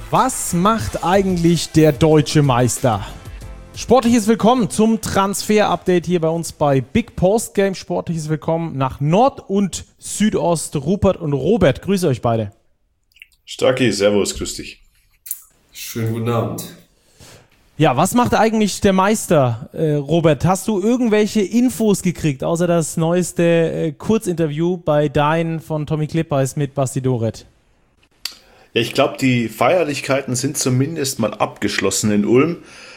Was macht eigentlich der deutsche Meister? Sportliches Willkommen zum Transfer-Update hier bei uns bei Big Post Game. Sportliches Willkommen nach Nord- und Südost. Rupert und Robert, grüße euch beide. Starki, servus, grüß dich. Schönen guten Abend. Ja, was macht eigentlich der Meister, Robert? Hast du irgendwelche Infos gekriegt, außer das neueste Kurzinterview bei Dein von Tommy Klippers mit Basti Doret? Ja, ich glaube, die Feierlichkeiten sind zumindest mal abgeschlossen in Ulm.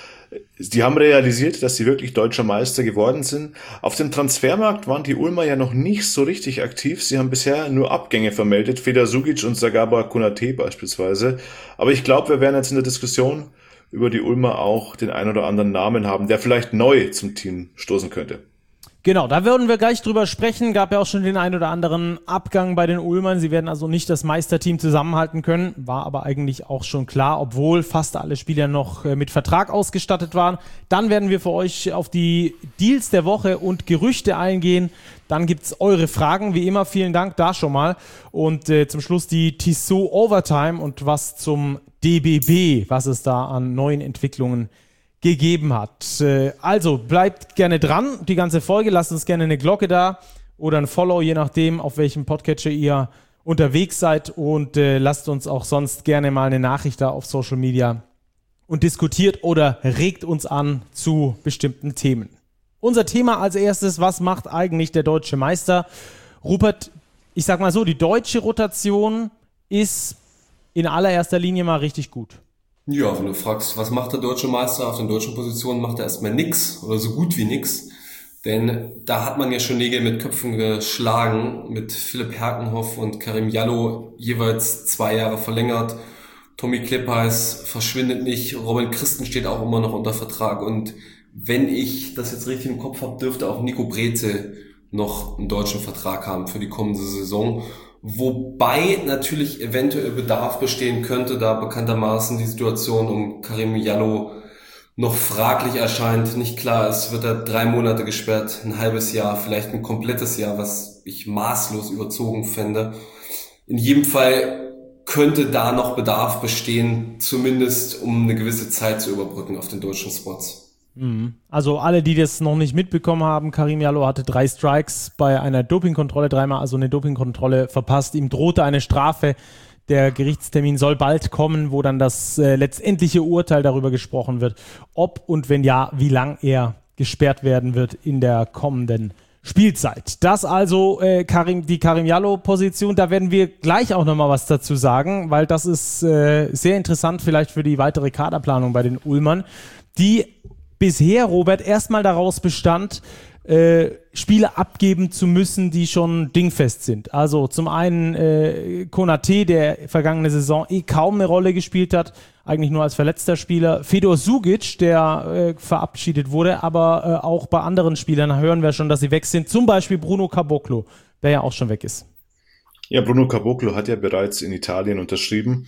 Die haben realisiert, dass sie wirklich deutscher Meister geworden sind. Auf dem Transfermarkt waren die Ulmer ja noch nicht so richtig aktiv. Sie haben bisher nur Abgänge vermeldet, Fedor Sugic und Sagaba Konate beispielsweise. Aber ich glaube, wir werden jetzt in der Diskussion über die Ulmer auch den ein oder anderen Namen haben, der vielleicht neu zum Team stoßen könnte. Genau, da würden wir gleich drüber sprechen. Gab ja auch schon den ein oder anderen Abgang bei den Ulmern. Sie werden also nicht das Meisterteam zusammenhalten können. War aber eigentlich auch schon klar, obwohl fast alle Spieler noch mit Vertrag ausgestattet waren. Dann werden wir für euch auf die Deals der Woche und Gerüchte eingehen. Dann gibt's eure Fragen. Wie immer, vielen Dank da schon mal. Und zum Schluss die Tissot Overtime und was zum DBB, was es da an neuen Entwicklungen gegeben hat. Also bleibt gerne dran, die ganze Folge. Lasst uns gerne eine Glocke da oder ein Follow, je nachdem, auf welchem Podcatcher ihr unterwegs seid. Und lasst uns auch sonst gerne mal eine Nachricht da auf Social Media und diskutiert oder regt uns an zu bestimmten Themen. Unser Thema als erstes, was macht eigentlich der deutsche Meister? Rupert, ich sag mal so, die deutsche Rotation ist in allererster Linie mal richtig gut. Ja, wenn du fragst, was macht der deutsche Meister auf den deutschen Positionen, macht er erstmal nix oder so gut wie nix. Denn da hat man ja schon Nägel mit Köpfen geschlagen, mit Philipp Herkenhoff und Karim Jallo jeweils 2 Jahre verlängert. Tommy Klippers verschwindet nicht, Robin Christen steht auch immer noch unter Vertrag. Und wenn ich das jetzt richtig im Kopf habe, dürfte auch Nico Breze noch einen deutschen Vertrag haben für die kommende Saison. Wobei natürlich eventuell Bedarf bestehen könnte, da bekanntermaßen die Situation um Karim Jallo noch fraglich erscheint. Nicht klar ist, wird er 3 Monate gesperrt, ein halbes Jahr, vielleicht ein komplettes Jahr, was ich maßlos überzogen fände. In jedem Fall könnte da noch Bedarf bestehen, zumindest um eine gewisse Zeit zu überbrücken auf den deutschen Spots. Also alle, die das noch nicht mitbekommen haben, Karim Jallo hatte 3 Strikes bei einer Dopingkontrolle, 3-mal also eine Dopingkontrolle verpasst. Ihm drohte eine Strafe. Der Gerichtstermin soll bald kommen, wo dann das letztendliche Urteil darüber gesprochen wird, ob und wenn ja, wie lang er gesperrt werden wird in der kommenden Spielzeit. Das also die Karim Jallo-Position, da werden wir gleich auch nochmal was dazu sagen, weil das ist sehr interessant vielleicht für die weitere Kaderplanung bei den Ulmern, die bisher, Robert, erstmal daraus bestand, Spiele abgeben zu müssen, die schon dingfest sind. Also zum einen Konate, der vergangene Saison kaum eine Rolle gespielt hat, eigentlich nur als verletzter Spieler. Fedor Sugic, der verabschiedet wurde, aber auch bei anderen Spielern hören wir schon, dass sie weg sind. Zum Beispiel Bruno Caboclo, der ja auch schon weg ist. Ja, Bruno Caboclo hat ja bereits in Italien unterschrieben.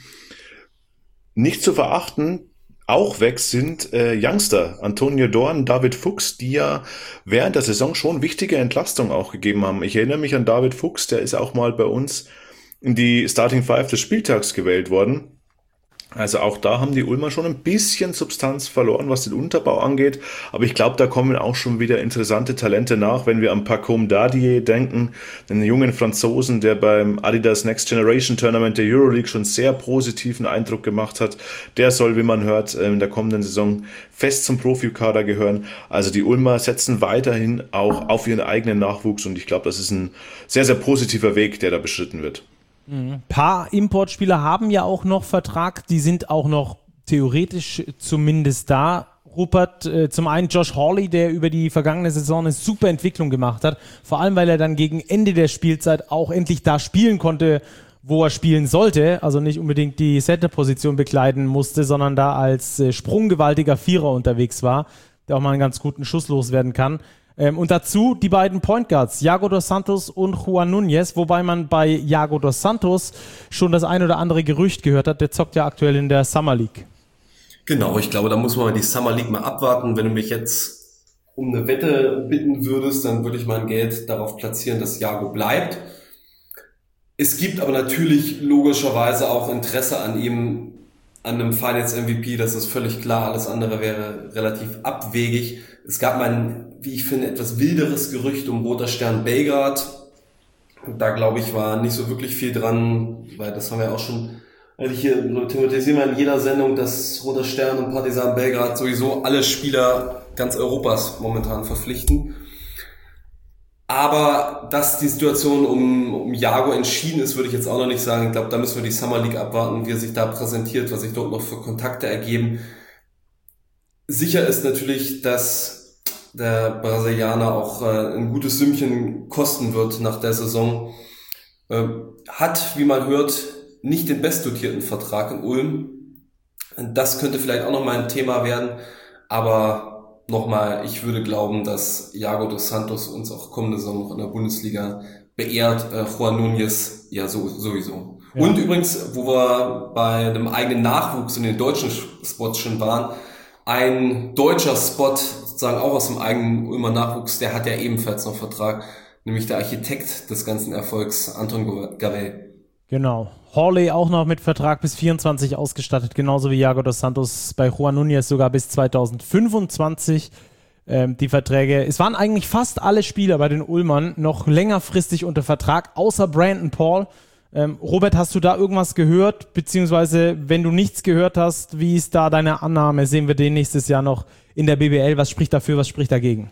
Nicht zu verachten, auch weg sind Youngster, Antonio Dorn, David Fuchs, die ja während der Saison schon wichtige Entlastung auch gegeben haben. Ich erinnere mich an David Fuchs, der ist auch mal bei uns in die Starting Five des Spieltags gewählt worden. Also auch da haben die Ulmer schon ein bisschen Substanz verloren, was den Unterbau angeht. Aber ich glaube, da kommen auch schon wieder interessante Talente nach, wenn wir an Pacôme Dadier denken, den jungen Franzosen, der beim Adidas Next Generation Tournament der Euroleague schon sehr positiven Eindruck gemacht hat. Der soll, wie man hört, in der kommenden Saison fest zum Profikader gehören. Also die Ulmer setzen weiterhin auch auf ihren eigenen Nachwuchs und ich glaube, das ist ein sehr, sehr positiver Weg, der da beschritten wird. Ein paar Importspieler haben ja auch noch Vertrag, die sind auch noch theoretisch zumindest da. Rupert, zum einen Josh Hawley, der über die vergangene Saison eine super Entwicklung gemacht hat, vor allem weil er dann gegen Ende der Spielzeit auch endlich da spielen konnte, wo er spielen sollte, also nicht unbedingt die Center-Position bekleiden musste, sondern da als sprunggewaltiger Vierer unterwegs war, der auch mal einen ganz guten Schuss loswerden kann. Und dazu die beiden Point Guards, Yago dos Santos und Juan Núñez, wobei man bei Yago dos Santos schon das ein oder andere Gerücht gehört hat, der zockt ja aktuell in der Summer League. Genau, ich glaube, da muss man die Summer League mal abwarten. Wenn du mich jetzt um eine Wette bitten würdest, dann würde ich mein Geld darauf platzieren, dass Yago bleibt. Es gibt aber natürlich logischerweise auch Interesse an ihm an einem Finals-MVP, das ist völlig klar, alles andere wäre relativ abwegig. Es gab mal ein, wie ich finde, etwas wilderes Gerücht um Roter Stern Belgrad. Da, glaube ich, war nicht so wirklich viel dran, weil das haben wir auch schon, hier thematisieren wir in jeder Sendung, dass Roter Stern und Partizan Belgrad sowieso alle Spieler ganz Europas momentan verpflichten. Aber dass die Situation um Jago entschieden ist, würde ich jetzt auch noch nicht sagen. Ich glaube, da müssen wir die Summer League abwarten, wie er sich da präsentiert, was sich dort noch für Kontakte ergeben. Sicher ist natürlich, dass der Brasilianer auch ein gutes Sümmchen kosten wird nach der Saison. Hat, wie man hört, nicht den bestdotierten Vertrag in Ulm. Das könnte vielleicht auch nochmal ein Thema werden, aber nochmal, ich würde glauben, dass Iago dos Santos uns auch kommende Saison noch in der Bundesliga beehrt. Juan Núñez ja sowieso. Ja. Und übrigens, wo wir bei einem eigenen Nachwuchs in den deutschen Spots schon waren, ein deutscher Spot, sozusagen auch aus dem eigenen Ulmer Nachwuchs, der hat ja ebenfalls noch Vertrag, nämlich der Architekt des ganzen Erfolgs, Anton Gavel. Genau. Hawley auch noch mit Vertrag bis 24 ausgestattet, genauso wie Iago dos Santos, bei Juan Núñez sogar bis 2025 die Verträge. Es waren eigentlich fast alle Spieler bei den Ulmern noch längerfristig unter Vertrag, außer Brandon Paul. Robert, hast du da irgendwas gehört? Beziehungsweise, wenn du nichts gehört hast, wie ist da deine Annahme? Sehen wir den nächstes Jahr noch in der BBL? Was spricht dafür, was spricht dagegen?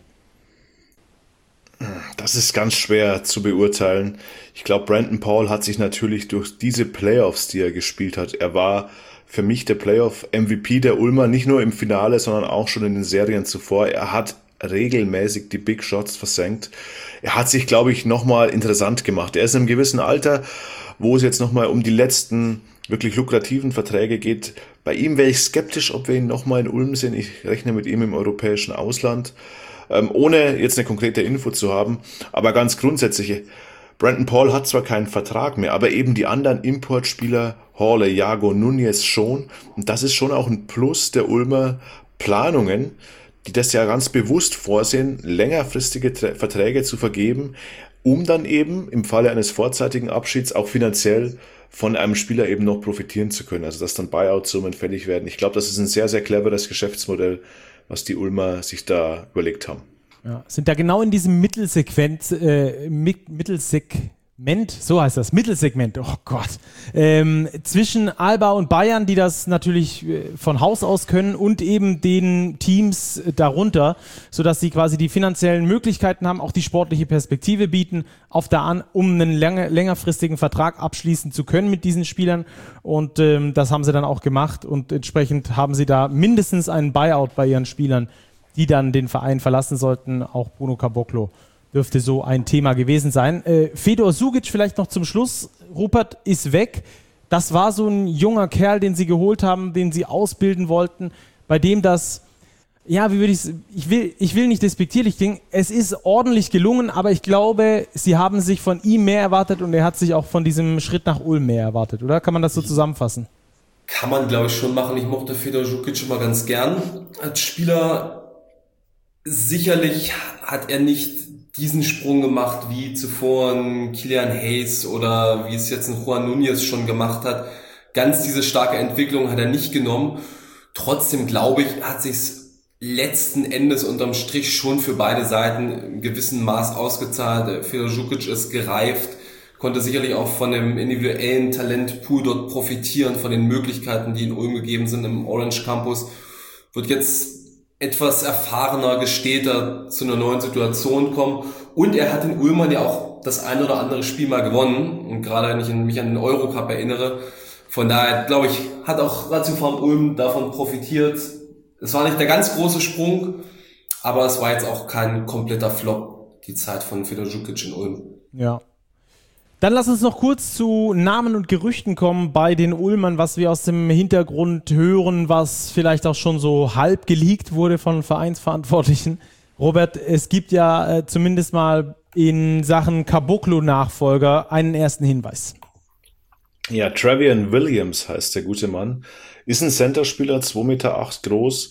Das ist ganz schwer zu beurteilen. Ich glaube, Brandon Paul hat sich natürlich durch diese Playoffs, die er gespielt hat, er war für mich der Playoff-MVP der Ulmer, nicht nur im Finale, sondern auch schon in den Serien zuvor. Er hat regelmäßig die Big Shots versenkt. Er hat sich, glaube ich, nochmal interessant gemacht. Er ist in einem gewissen Alter, wo es jetzt nochmal um die letzten wirklich lukrativen Verträge geht. Bei ihm wäre ich skeptisch, ob wir ihn nochmal in Ulm sehen. Ich rechne mit ihm im europäischen Ausland. Ohne jetzt eine konkrete Info zu haben, aber ganz grundsätzlich, Brandon Paul hat zwar keinen Vertrag mehr, aber eben die anderen Importspieler, Hawley, Iago, Núñez schon, und das ist schon auch ein Plus der Ulmer Planungen, die das ja ganz bewusst vorsehen, längerfristige Verträge zu vergeben, um dann eben im Falle eines vorzeitigen Abschieds auch finanziell von einem Spieler eben noch profitieren zu können, also dass dann Buyout-Summen fällig werden. Ich glaube, das ist ein sehr, sehr cleveres Geschäftsmodell, was die Ulmer sich da überlegt haben. Ja, sind da genau in diesem Mittelsegment, so heißt das, Mittelsegment, oh Gott, zwischen Alba und Bayern, die das natürlich von Haus aus können, und eben den Teams darunter, sodass sie quasi die finanziellen Möglichkeiten haben, auch die sportliche Perspektive bieten, um einen längerfristigen Vertrag abschließen zu können mit diesen Spielern, und das haben sie dann auch gemacht, und entsprechend haben sie da mindestens einen Buyout bei ihren Spielern, die dann den Verein verlassen sollten. Auch Bruno Caboclo dürfte so ein Thema gewesen sein. Fedor Sugic vielleicht noch zum Schluss. Rupert ist weg. Das war so ein junger Kerl, den sie geholt haben, den sie ausbilden wollten, bei dem das, ja, wie würde ich will nicht despektierlich klingen, es ist ordentlich gelungen, aber ich glaube, sie haben sich von ihm mehr erwartet und er hat sich auch von diesem Schritt nach Ulm mehr erwartet, oder? Kann man das so zusammenfassen? Kann man, glaube ich, schon machen. Ich mochte Fedor Sugic immer ganz gern als Spieler. Sicherlich hat er nicht diesen Sprung gemacht wie zuvor ein Kilian Hayes oder wie es jetzt ein Juan Núñez schon gemacht hat. Ganz diese starke Entwicklung hat er nicht genommen. Trotzdem, glaube ich, hat sich's letzten Endes unterm Strich schon für beide Seiten in gewissem Maß ausgezahlt. Fedor Sugic ist gereift, konnte sicherlich auch von dem individuellen Talentpool dort profitieren, von den Möglichkeiten, die in Ulm gegeben sind im Orange Campus. Wird jetzt etwas erfahrener, gestäter zu einer neuen Situation kommen. Und er hat in Ulm ja auch das ein oder andere Spiel mal gewonnen. Und gerade wenn ich mich an den Eurocup erinnere. Von daher, glaube ich, hat auch Ratiofarm Ulm davon profitiert. Es war nicht der ganz große Sprung, aber es war jetzt auch kein kompletter Flop, die Zeit von Fedor Sugic in Ulm. Ja. Dann lass uns noch kurz zu Namen und Gerüchten kommen bei den Ulmern, was wir aus dem Hintergrund hören, was vielleicht auch schon so halb geleakt wurde von Vereinsverantwortlichen. Robert, es gibt ja zumindest mal in Sachen Caboclo-Nachfolger einen ersten Hinweis. Ja, Trevian Williams heißt der gute Mann. Ist ein Centerspieler, 2,8 Meter groß.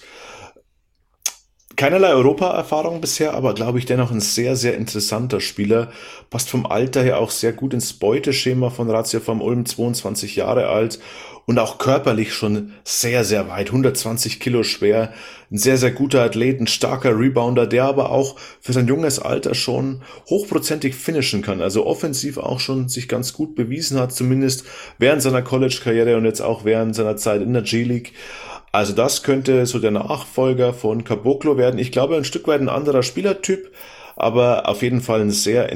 Keinerlei Europa-Erfahrung bisher, aber glaube ich dennoch ein sehr, sehr interessanter Spieler. Passt vom Alter her auch sehr gut ins Beuteschema von Ratiofarm Ulm, 22 Jahre alt und auch körperlich schon sehr, sehr weit, 120 Kilo schwer, ein sehr, sehr guter Athlet, ein starker Rebounder, der aber auch für sein junges Alter schon hochprozentig finishen kann, also offensiv auch schon sich ganz gut bewiesen hat, zumindest während seiner College-Karriere und jetzt auch während seiner Zeit in der G-League. Also das könnte so der Nachfolger von Caboclo werden. Ich glaube, ein Stück weit ein anderer Spielertyp, aber auf jeden Fall ein sehr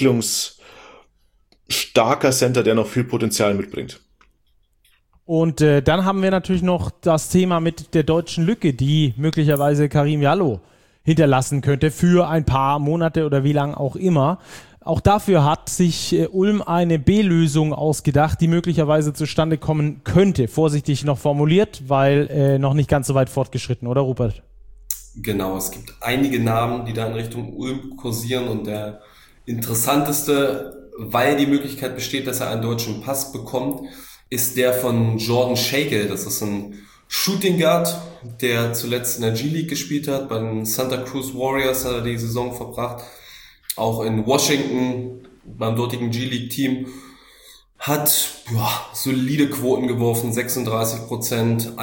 entwicklungsstarker Center, der noch viel Potenzial mitbringt. Und dann haben wir natürlich noch das Thema mit der deutschen Lücke, die möglicherweise Karim Jallow hinterlassen könnte für ein paar Monate oder wie lang auch immer. Auch dafür hat sich Ulm eine B-Lösung ausgedacht, die möglicherweise zustande kommen könnte. Vorsichtig noch formuliert, weil noch nicht ganz so weit fortgeschritten, oder Rupert? Genau, es gibt einige Namen, die da in Richtung Ulm kursieren und der interessanteste, weil die Möglichkeit besteht, dass er einen deutschen Pass bekommt, ist der von Jordan Shakel. Das ist ein Shooting Guard, der zuletzt in der G-League gespielt hat. Bei den Santa Cruz Warriors hat er die Saison verbracht. Auch in Washington beim dortigen G-League-Team. Hat solide Quoten geworfen, 36%,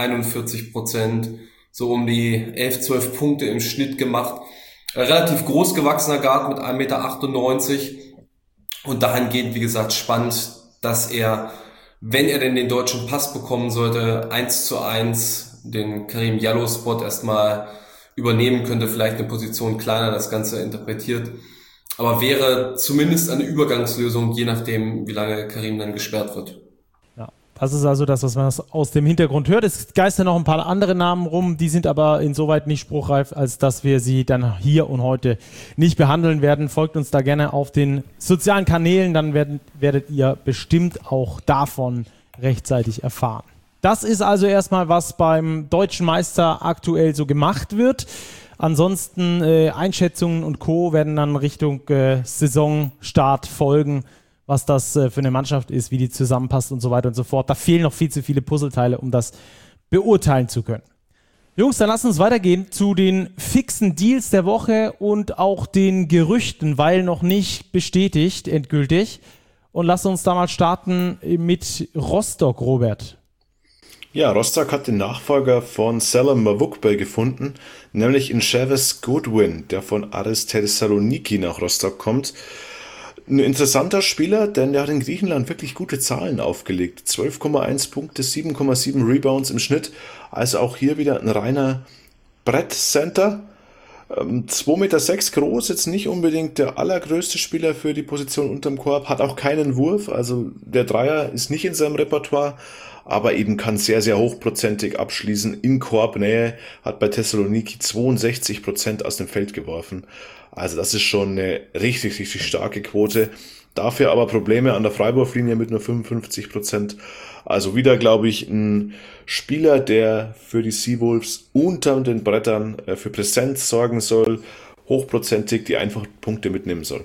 41%, so um die 11, 12 Punkte im Schnitt gemacht. Relativ groß gewachsener Guard mit 1,98 Meter. Und dahingehend, wie gesagt, spannend, dass er, wenn er denn den deutschen Pass bekommen sollte, 1:1 den Karim Jallow-Spot erstmal übernehmen könnte, vielleicht eine Position kleiner das Ganze interpretiert. Aber wäre zumindest eine Übergangslösung, je nachdem, wie lange Karim dann gesperrt wird. Ja, das ist also das, was man aus dem Hintergrund hört. Es geistern noch ein paar andere Namen rum, die sind aber insoweit nicht spruchreif, als dass wir sie dann hier und heute nicht behandeln werden. Folgt uns da gerne auf den sozialen Kanälen, dann werdet ihr bestimmt auch davon rechtzeitig erfahren. Das ist also erstmal, was beim Deutschen Meister aktuell so gemacht wird. Ansonsten Einschätzungen und Co. werden dann Richtung Saisonstart folgen, was das für eine Mannschaft ist, wie die zusammenpasst und so weiter und so fort. Da fehlen noch viel zu viele Puzzleteile, um das beurteilen zu können. Jungs, dann lasst uns weitergehen zu den fixen Deals der Woche und auch den Gerüchten, weil noch nicht bestätigt, endgültig. Und lasst uns da mal starten mit Rostock, Robert. Ja, Rostock hat den Nachfolger von Selam Mavukbe gefunden, nämlich in Chavez Goodwin, der von Aris Thessaloniki nach Rostock kommt. Ein interessanter Spieler, denn der hat in Griechenland wirklich gute Zahlen aufgelegt. 12,1 Punkte, 7,7 Rebounds im Schnitt. Also auch hier wieder ein reiner Brettcenter. 2,6 Meter groß, jetzt nicht unbedingt der allergrößte Spieler für die Position unterm Korb, hat auch keinen Wurf, also der Dreier ist nicht in seinem Repertoire, aber eben kann sehr, sehr hochprozentig abschließen in Korbnähe, hat bei Thessaloniki 62% aus dem Feld geworfen. Also das ist schon eine richtig, richtig starke Quote. Dafür aber Probleme an der Freiwurflinie mit nur 55%. Also wieder, glaube ich, ein Spieler, der für die Seawolves unter den Brettern für Präsenz sorgen soll, hochprozentig die einfachen Punkte mitnehmen soll.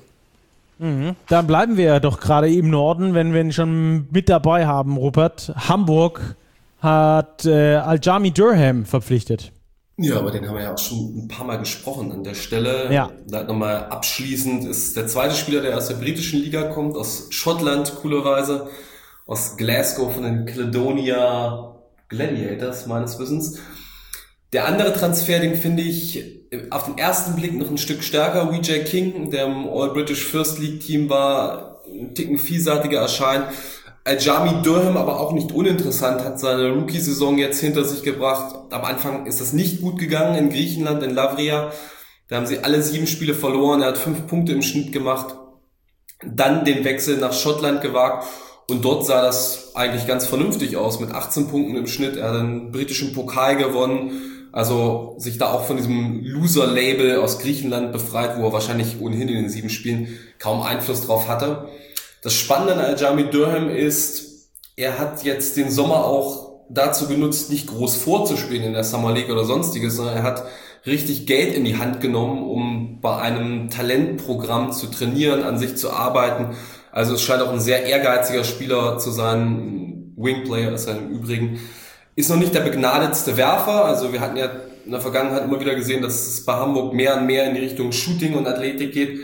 Dann bleiben wir ja doch gerade im Norden, wenn wir ihn schon mit dabei haben, Rupert. Hamburg hat Aljami Durham verpflichtet. Ja, aber den haben wir ja auch schon ein paar Mal gesprochen an der Stelle. Ja. Da nochmal abschließend ist der zweite Spieler, der aus der britischen Liga kommt, aus Schottland, coolerweise, aus Glasgow von den Caledonia Gladiators meines Wissens. Der andere Transfer, den finde ich auf den ersten Blick noch ein Stück stärker. Vijay King, der im All-British First League Team war, ein Ticken vielseitiger erscheint. Aljami Durham aber auch nicht uninteressant, hat seine Rookie-Saison jetzt hinter sich gebracht. Am Anfang ist das nicht gut gegangen in Griechenland, in Lavria. Da haben sie alle 7 Spiele verloren. Er hat 5 Punkte im Schnitt gemacht. Dann den Wechsel nach Schottland gewagt. Und dort sah das eigentlich ganz vernünftig aus mit 18 Punkten im Schnitt. Er hat den britischen Pokal gewonnen. Also sich da auch von diesem Loser-Label aus Griechenland befreit, wo er wahrscheinlich ohnehin in den 7 Spielen kaum Einfluss drauf hatte. Das Spannende an Aljami Durham ist, er hat jetzt den Sommer auch dazu genutzt, nicht groß vorzuspielen in der Summer League oder sonstiges, sondern er hat richtig Geld in die Hand genommen, um bei einem Talentprogramm zu trainieren, an sich zu arbeiten. Also es scheint auch ein sehr ehrgeiziger Spieler zu sein. Wingplayer ist er im Übrigen. Ist noch nicht der begnadetste Werfer. Also wir hatten ja in der Vergangenheit immer wieder gesehen, dass es bei Hamburg mehr und mehr in die Richtung Shooting und Athletik geht.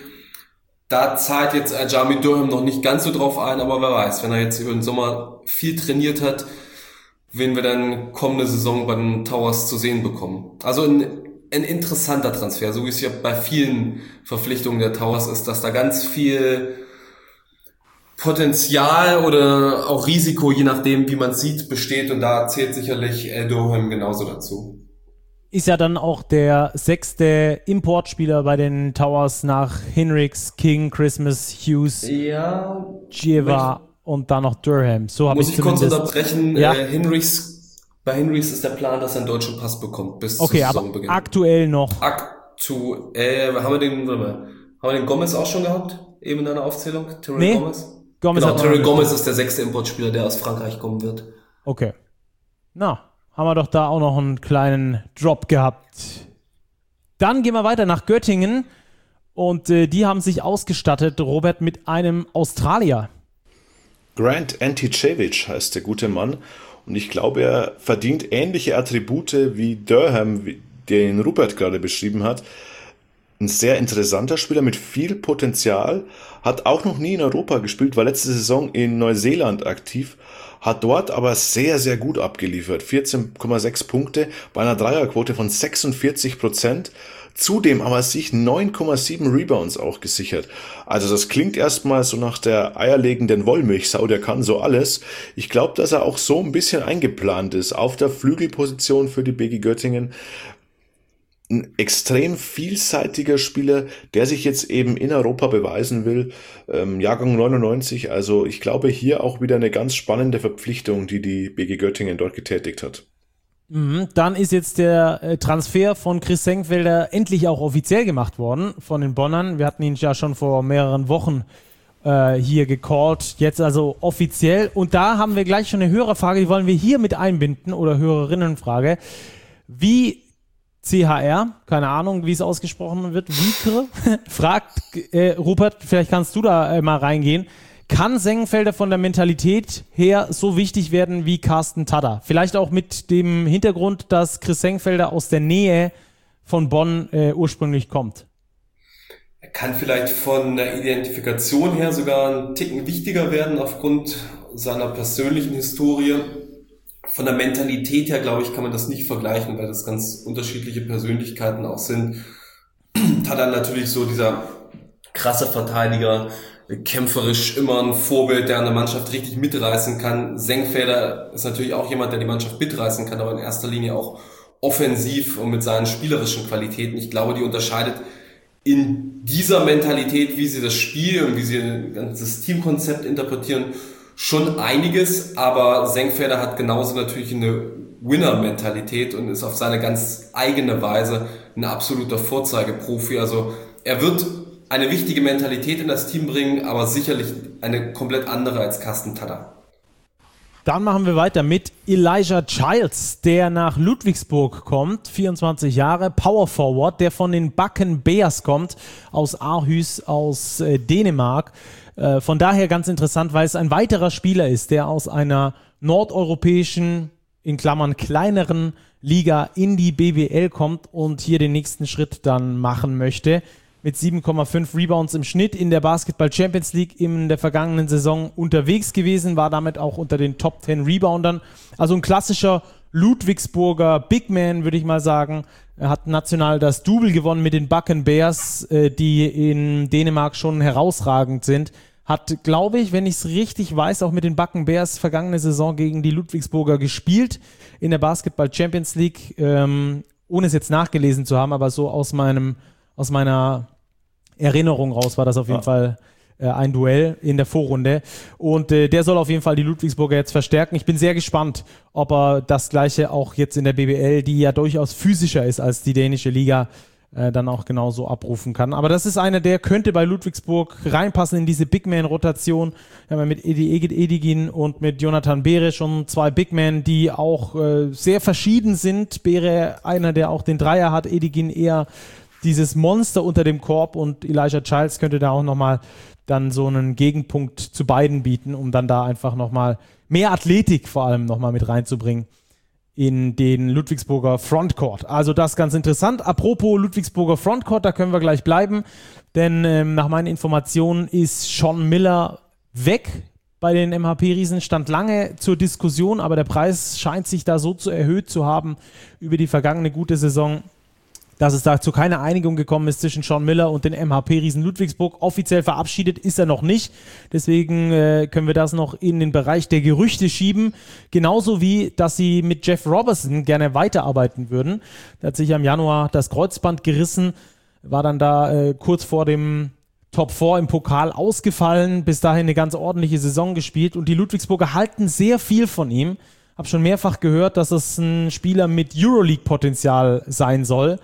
Da zahlt jetzt Aljami Durham noch nicht ganz so drauf ein, aber wer weiß, wenn er jetzt über den Sommer viel trainiert hat, wen wir dann kommende Saison bei den Towers zu sehen bekommen. Also ein interessanter Transfer, so wie es ja bei vielen Verpflichtungen der Towers ist, dass da ganz viel Potenzial oder auch Risiko, je nachdem, wie man es sieht, besteht, und da zählt sicherlich Durham genauso dazu. Ist ja dann auch der 6. Importspieler bei den Towers nach Hinrichs, King, Christmas, Hughes, Gieva und dann noch Durham. So habe ich zumindest... Muss ich kurz unterbrechen? Ja. Bei Hinrichs ist der Plan, dass er einen deutschen Pass bekommt bis zum Saisonbeginn. Aber aktuell noch. Haben wir den Gomez auch schon gehabt? Eben in deiner Aufzählung? Terrell Gomez ist der 6. Importspieler, der aus Frankreich kommen wird. Okay. Haben wir doch da auch noch einen kleinen Drop gehabt. Dann gehen wir weiter nach Göttingen und die haben sich ausgestattet, Robert, mit einem Australier. Grant Anticevic heißt der gute Mann, und ich glaube, er verdient ähnliche Attribute wie Durham, den Rupert gerade beschrieben hat. Ein sehr interessanter Spieler mit viel Potenzial, hat auch noch nie in Europa gespielt, war letzte Saison in Neuseeland aktiv, hat dort aber sehr, sehr gut abgeliefert. 14,6 Punkte bei einer Dreierquote von 46%. Zudem aber sich 9,7 Rebounds auch gesichert. Also das klingt erstmal so nach der eierlegenden Wollmilchsau, der kann so alles. Ich glaube, dass er auch so ein bisschen eingeplant ist auf der Flügelposition für die BG Göttingen. Ein extrem vielseitiger Spieler, der sich jetzt eben in Europa beweisen will. Jahrgang 99, also ich glaube hier auch wieder eine ganz spannende Verpflichtung, die BG Göttingen dort getätigt hat. Dann ist jetzt der Transfer von Chris Senkfelder endlich auch offiziell gemacht worden von den Bonnern. Wir hatten ihn ja schon vor mehreren Wochen hier gecallt, jetzt also offiziell. Und da haben wir gleich schon eine Hörerfrage, die wollen wir hier mit einbinden, oder Hörerinnenfrage. Wie CHR, keine Ahnung, wie es ausgesprochen wird, Wikre, fragt Rupert, vielleicht kannst du da mal reingehen. Kann Senkfelder von der Mentalität her so wichtig werden wie Carsten Tada? Vielleicht auch mit dem Hintergrund, dass Chris Senkfelder aus der Nähe von Bonn ursprünglich kommt. Er kann vielleicht von der Identifikation her sogar einen Ticken wichtiger werden aufgrund seiner persönlichen Historie. Von der Mentalität her, glaube ich, kann man das nicht vergleichen, weil das ganz unterschiedliche Persönlichkeiten auch sind. Tada natürlich so dieser krasse Verteidiger, kämpferisch immer ein Vorbild, der an der Mannschaft richtig mitreißen kann. Senkfelder ist natürlich auch jemand, der die Mannschaft mitreißen kann, aber in erster Linie auch offensiv und mit seinen spielerischen Qualitäten. Ich glaube, die unterscheidet in dieser Mentalität, wie sie das Spiel und wie sie ein ganzes Teamkonzept interpretieren, schon einiges, aber Senkfelder hat genauso natürlich eine Winner-Mentalität und ist auf seine ganz eigene Weise ein absoluter Vorzeigeprofi. Also er wird eine wichtige Mentalität in das Team bringen, aber sicherlich eine komplett andere als Carsten Tada. Dann machen wir weiter mit Elijah Childs, der nach Ludwigsburg kommt, 24 Jahre, Power Forward, der von den Bakken Bears kommt, aus Aarhus, aus Dänemark. Von daher ganz interessant, weil es ein weiterer Spieler ist, der aus einer nordeuropäischen, in Klammern kleineren Liga in die BBL kommt und hier den nächsten Schritt dann machen möchte. Mit 7,5 Rebounds im Schnitt in der Basketball Champions League in der vergangenen Saison unterwegs gewesen, war damit auch unter den Top 10 Reboundern. Also ein klassischer Ludwigsburger Big Man, würde ich mal sagen. Er hat national das Double gewonnen mit den Bakken Bears, die in Dänemark schon herausragend sind. Hat, glaube ich, wenn ich es richtig weiß, auch mit den Bakken Bears vergangene Saison gegen die Ludwigsburger gespielt in der Basketball Champions League, ohne es jetzt nachgelesen zu haben, aber so aus meiner Erinnerung raus war das auf jeden Fall ein Duell in der Vorrunde. Und der soll auf jeden Fall die Ludwigsburger jetzt verstärken. Ich bin sehr gespannt, ob er das Gleiche auch jetzt in der BBL, die ja durchaus physischer ist als die dänische Liga, dann auch genauso abrufen kann. Aber das ist einer, der könnte bei Ludwigsburg reinpassen in diese Big-Man-Rotation. Wir haben ja mit Egid Edigin und mit Jonathan Beere schon zwei Big-Men, die auch sehr verschieden sind. Beere einer, der auch den Dreier hat, Edigin eher dieses Monster unter dem Korb, und Elijah Childs könnte da auch nochmal dann so einen Gegenpunkt zu beiden bieten, um dann da einfach nochmal mehr Athletik vor allem nochmal mit reinzubringen in den Ludwigsburger Frontcourt. Also das ist ganz interessant. Apropos Ludwigsburger Frontcourt, da können wir gleich bleiben, denn nach meinen Informationen ist Sean Miller weg bei den MHP-Riesen stand lange zur Diskussion, aber der Preis scheint sich da so erhöht zu haben über die vergangene gute Saison, dass es da zu keiner Einigung gekommen ist zwischen Sean Miller und den MHP-Riesen Ludwigsburg. Offiziell verabschiedet ist er noch nicht. Deswegen können wir das noch in den Bereich der Gerüchte schieben. Genauso wie, dass sie mit Jeff Robertson gerne weiterarbeiten würden. Der hat sich im Januar das Kreuzband gerissen, war dann da kurz vor dem Top 4 im Pokal ausgefallen, bis dahin eine ganz ordentliche Saison gespielt und die Ludwigsburger halten sehr viel von ihm. Habe schon mehrfach gehört, dass es ein Spieler mit Euroleague-Potenzial sein soll.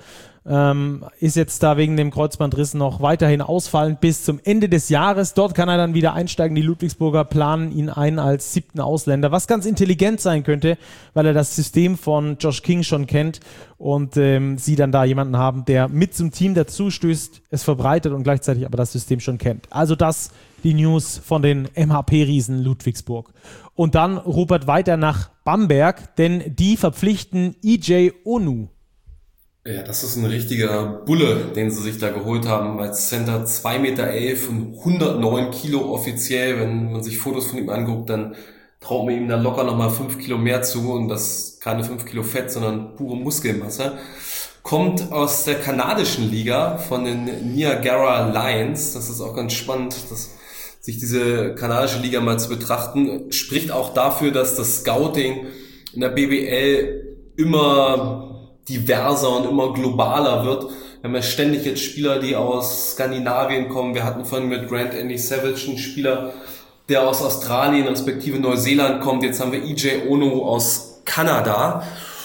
Ist jetzt da wegen dem Kreuzbandriss noch weiterhin ausfallend bis zum Ende des Jahres. Dort kann er dann wieder einsteigen. Die Ludwigsburger planen ihn ein als 7. Ausländer, was ganz intelligent sein könnte, weil er das System von Josh King schon kennt und sie dann da jemanden haben, der mit zum Team dazu stößt, es verbreitet und gleichzeitig aber das System schon kennt. Also das die News von den MHP-Riesen Ludwigsburg. Und dann, Rupert, weiter nach Bamberg, denn die verpflichten EJ Onu. Ja, das ist ein richtiger Bulle, den sie sich da geholt haben als Center, 2,11 Meter und 109 Kilo offiziell. Wenn man sich Fotos von ihm anguckt, dann traut man ihm da locker nochmal 5 Kilo mehr zu und das keine 5 Kilo Fett, sondern pure Muskelmasse. Kommt aus der kanadischen Liga von den Niagara Lions. Das ist auch ganz spannend, sich diese kanadische Liga mal zu betrachten. Spricht auch dafür, dass das Scouting in der BBL immer diverser und immer globaler wird. Wir haben ja ständig jetzt Spieler, die aus Skandinavien kommen. Wir hatten vorhin mit Grant Andy Savage einen Spieler, der aus Australien respektive Neuseeland kommt. Jetzt haben wir EJ Ono aus Kanada.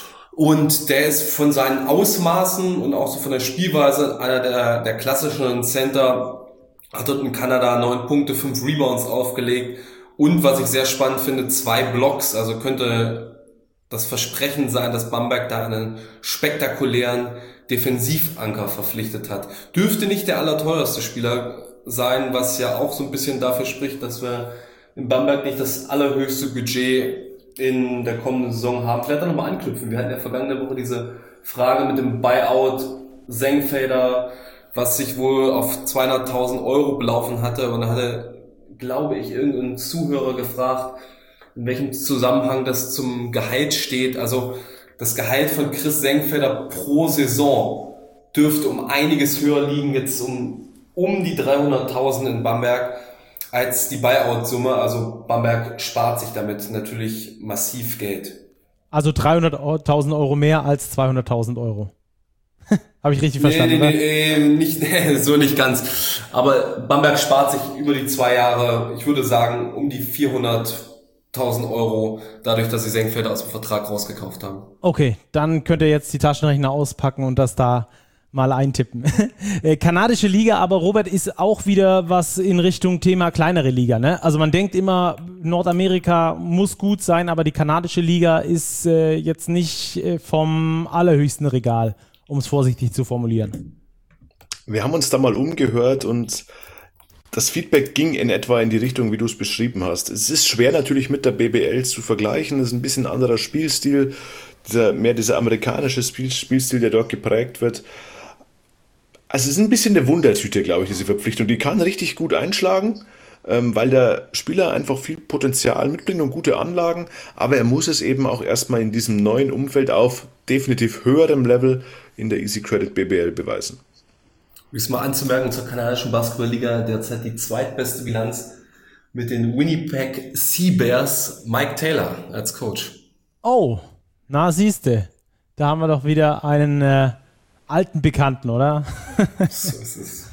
Und der ist von seinen Ausmaßen und auch so von der Spielweise einer der klassischen Center, hat dort in Kanada 9 Punkte, 5 Rebounds aufgelegt. Und was ich sehr spannend finde, 2 Blocks. Also könnte das Versprechen sein, dass Bamberg da einen spektakulären Defensivanker verpflichtet hat. Dürfte nicht der allerteuerste Spieler sein, was ja auch so ein bisschen dafür spricht, dass wir in Bamberg nicht das allerhöchste Budget in der kommenden Saison haben. Vielleicht auch nochmal anknüpfen. Wir hatten ja vergangene Woche diese Frage mit dem Buyout Senkfelder, was sich wohl auf 200.000 Euro belaufen hatte. Und da hatte, glaube ich, irgendein Zuhörer gefragt, in welchem Zusammenhang das zum Gehalt steht. Also das Gehalt von Chris Senkfelder pro Saison dürfte um einiges höher liegen, jetzt um die 300.000 in Bamberg, als die Buyout-Summe. Also Bamberg spart sich damit natürlich massiv Geld. Also 300.000 Euro mehr als 200.000 Euro. Habe ich richtig verstanden? So nicht ganz. Aber Bamberg spart sich über die 2 Jahre, ich würde sagen, um die 400.000 Euro, dadurch, dass sie Senkfelder aus dem Vertrag rausgekauft haben. Okay, dann könnt ihr jetzt die Taschenrechner auspacken und das da mal eintippen. Kanadische Liga, aber Robert, ist auch wieder was in Richtung Thema kleinere Liga, ne? Also man denkt immer, Nordamerika muss gut sein, aber die kanadische Liga ist jetzt nicht vom allerhöchsten Regal, um es vorsichtig zu formulieren. Wir haben uns da mal umgehört und das Feedback ging in etwa in die Richtung, wie du es beschrieben hast. Es ist schwer natürlich mit der BBL zu vergleichen. Es ist ein bisschen anderer Spielstil, dieser amerikanische Spielstil, der dort geprägt wird. Also es ist ein bisschen eine Wundertüte, glaube ich, diese Verpflichtung. Die kann richtig gut einschlagen, weil der Spieler einfach viel Potenzial mitbringt und gute Anlagen. Aber er muss es eben auch erstmal in diesem neuen Umfeld auf definitiv höherem Level in der Easy Credit BBL beweisen. Um es mal anzumerken, zur kanadischen Basketballliga derzeit die zweitbeste Bilanz mit den Winnipeg Sea Bears, Mike Taylor als Coach. Oh, na siehste, da haben wir doch wieder einen alten Bekannten, oder? So ist es.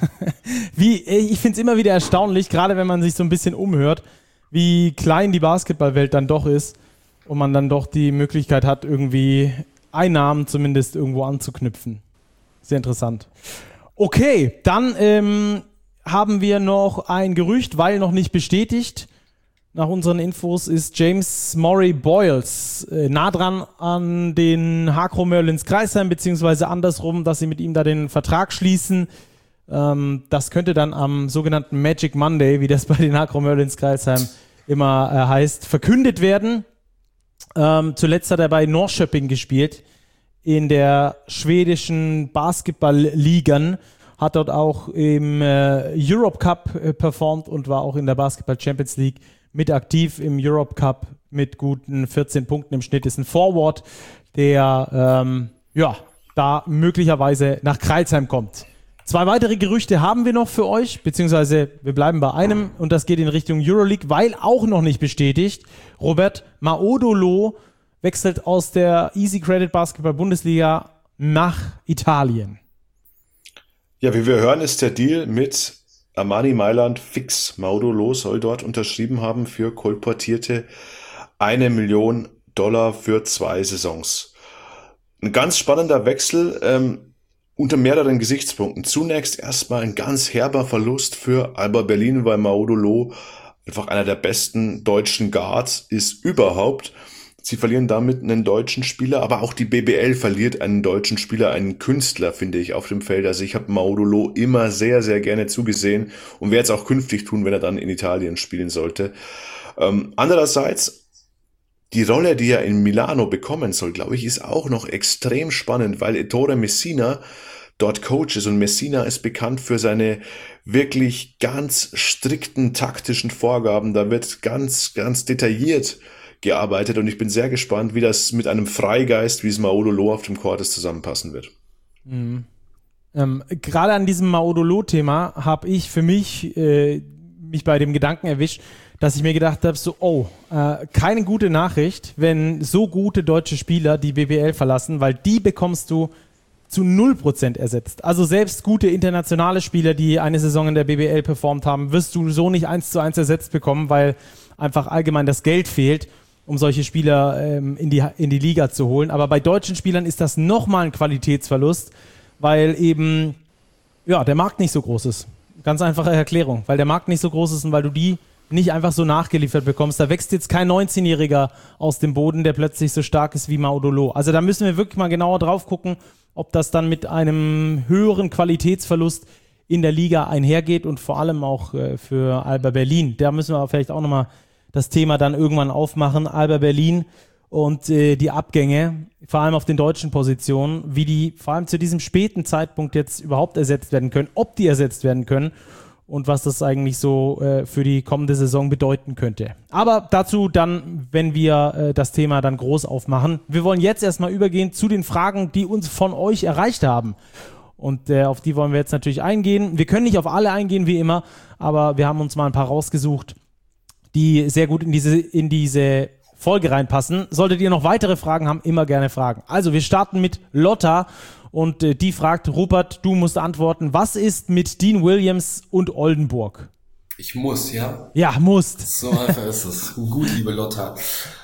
Ich finde es immer wieder erstaunlich, gerade wenn man sich so ein bisschen umhört, wie klein die Basketballwelt dann doch ist und man dann doch die Möglichkeit hat, irgendwie Einnahmen zumindest irgendwo anzuknüpfen. Sehr interessant. Okay, dann haben wir noch ein Gerücht, weil noch nicht bestätigt. Nach unseren Infos ist James Murray Boyles nah dran an den Hakro Merlins Kreisheim, beziehungsweise andersrum, dass sie mit ihm da den Vertrag schließen. Das könnte dann am sogenannten Magic Monday, wie das bei den Hakro Merlins Kreisheim immer heißt, verkündet werden. Zuletzt hat er bei Norrköping gespielt, in der schwedischen Basketball-Ligen, hat dort auch im Europe Cup performt und war auch in der Basketball Champions League mit aktiv im Europe Cup mit guten 14 Punkten im Schnitt, ist ein Forward, der da möglicherweise nach Crailsheim kommt. 2 weitere Gerüchte haben wir noch für euch, beziehungsweise wir bleiben bei einem und das geht in Richtung Euroleague, weil auch noch nicht bestätigt. Robert, Maudolo wechselt aus der Easy Credit Basketball Bundesliga nach Italien. Ja, wie wir hören, ist der Deal mit Armani Mailand fix. Maudolo soll dort unterschrieben haben für kolportierte $1 Million für 2 Saisons. Ein ganz spannender Wechsel, unter mehreren Gesichtspunkten. Zunächst erstmal ein ganz herber Verlust für Alba Berlin, weil Maudolo einfach einer der besten deutschen Guards ist überhaupt. Sie verlieren damit einen deutschen Spieler, aber auch die BBL verliert einen deutschen Spieler, einen Künstler, finde ich, auf dem Feld. Also ich habe Maudolo immer sehr, sehr gerne zugesehen und werde es auch künftig tun, wenn er dann in Italien spielen sollte. Andererseits, die Rolle, die er in Milano bekommen soll, glaube ich, ist auch noch extrem spannend, weil Ettore Messina dort Coach ist und Messina ist bekannt für seine wirklich ganz strikten taktischen Vorgaben. Da wird ganz, ganz detailliert gearbeitet und ich bin sehr gespannt, wie das mit einem Freigeist, wie es Maudolo auf dem Court ist, zusammenpassen wird. Mhm. Gerade an diesem Maudolo-Thema habe ich für mich mich bei dem Gedanken erwischt, dass ich mir gedacht habe, keine gute Nachricht, wenn so gute deutsche Spieler die BBL verlassen, weil die bekommst du zu 0% ersetzt. Also selbst gute internationale Spieler, die eine Saison in der BBL performt haben, wirst du so nicht 1:1 ersetzt bekommen, weil einfach allgemein das Geld fehlt, um solche Spieler in die Liga zu holen. Aber bei deutschen Spielern ist das nochmal ein Qualitätsverlust, weil eben der Markt nicht so groß ist. Ganz einfache Erklärung, weil der Markt nicht so groß ist und weil du die nicht einfach so nachgeliefert bekommst. Da wächst jetzt kein 19-Jähriger aus dem Boden, der plötzlich so stark ist wie Maudolo. Also da müssen wir wirklich mal genauer drauf gucken, ob das dann mit einem höheren Qualitätsverlust in der Liga einhergeht und vor allem auch für Alba Berlin. Da müssen wir vielleicht auch nochmal das Thema dann irgendwann aufmachen. Alba Berlin und die Abgänge, vor allem auf den deutschen Positionen, wie die vor allem zu diesem späten Zeitpunkt jetzt überhaupt ersetzt werden können, ob die ersetzt werden können und was das eigentlich so für die kommende Saison bedeuten könnte. Aber dazu dann, wenn wir das Thema dann groß aufmachen. Wir wollen jetzt erstmal übergehen zu den Fragen, die uns von euch erreicht haben. Und auf die wollen wir jetzt natürlich eingehen. Wir können nicht auf alle eingehen, wie immer, aber wir haben uns mal ein paar rausgesucht, die sehr gut in diese Folge reinpassen. Solltet ihr noch weitere Fragen haben, immer gerne fragen. Also wir starten mit Lotta. Und die fragt, Rupert, du musst antworten, was ist mit Dean Williams und Oldenburg? Ich muss, ja? Ja, musst. So einfach ist es. Gut, liebe Lotta.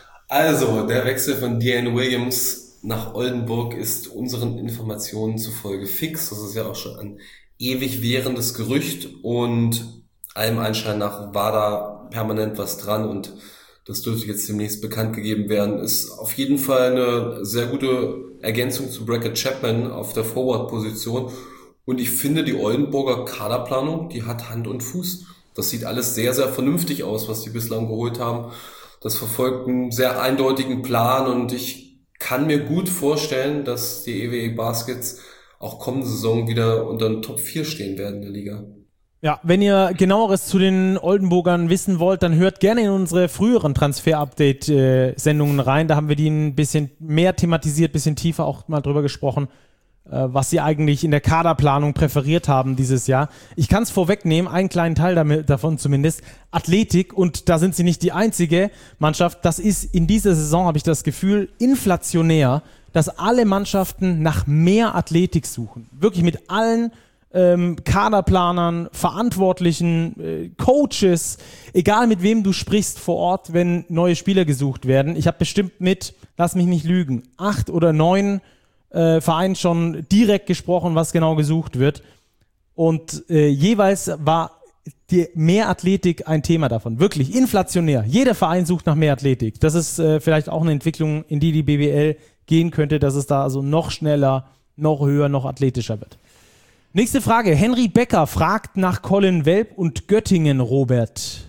Also, der Wechsel von Dean Williams nach Oldenburg ist unseren Informationen zufolge fix. Das ist ja auch schon ein ewig währendes Gerücht und allem Anschein nach war da permanent was dran und das dürfte jetzt demnächst bekannt gegeben werden. Ist auf jeden Fall eine sehr gute Ergänzung zu Brackett Chapman auf der Forward-Position. Und ich finde, die Oldenburger Kaderplanung, die hat Hand und Fuß. Das sieht alles sehr, sehr vernünftig aus, was die bislang geholt haben. Das verfolgt einen sehr eindeutigen Plan und ich kann mir gut vorstellen, dass die EWE Baskets auch kommende Saison wieder unter den Top 4 stehen werden in der Liga. Ja, wenn ihr genaueres zu den Oldenburgern wissen wollt, dann hört gerne in unsere früheren Transfer-Update-Sendungen rein. Da haben wir die ein bisschen mehr thematisiert, ein bisschen tiefer auch mal drüber gesprochen, was sie eigentlich in der Kaderplanung präferiert haben dieses Jahr. Ich kann es vorwegnehmen, einen kleinen Teil davon zumindest, Athletik, und da sind sie nicht die einzige Mannschaft. Das ist in dieser Saison, habe ich das Gefühl, inflationär, dass alle Mannschaften nach mehr Athletik suchen. Wirklich mit allen Kaderplanern, Verantwortlichen, Coaches, egal mit wem du sprichst vor Ort, wenn neue Spieler gesucht werden. Ich habe bestimmt mit, lass mich nicht lügen, 8 oder 9 Vereinen schon direkt gesprochen, was genau gesucht wird. Und jeweils war die Mehrathletik ein Thema davon. Wirklich inflationär. Jeder Verein sucht nach mehr Athletik. Das ist vielleicht auch eine Entwicklung, in die BBL gehen könnte, dass es da also noch schneller, noch höher, noch athletischer wird. Nächste Frage. Henry Becker fragt nach Colin Welp und Göttingen, Robert.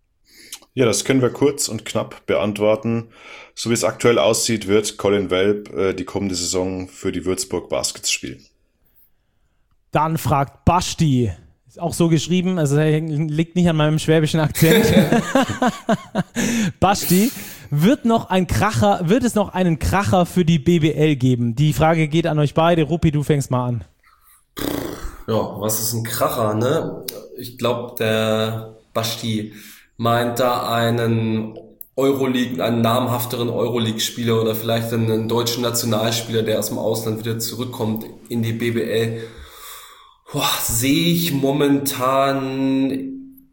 Ja, das können wir kurz und knapp beantworten. So wie es aktuell aussieht, wird Colin Welp die kommende Saison für die Würzburg Baskets spielen. Dann fragt Basti, Ist auch so geschrieben, also liegt nicht an meinem schwäbischen Akzent. Basti, wird es noch einen Kracher für die BBL geben? Die Frage geht an euch beide. Ruppi, du fängst mal an. Ja, was ist ein Kracher, ne? Ich glaube, der Basti meint da einen namhafteren Euroleague-Spieler oder vielleicht einen deutschen Nationalspieler, der aus dem Ausland wieder zurückkommt in die BBL. Sehe ich momentan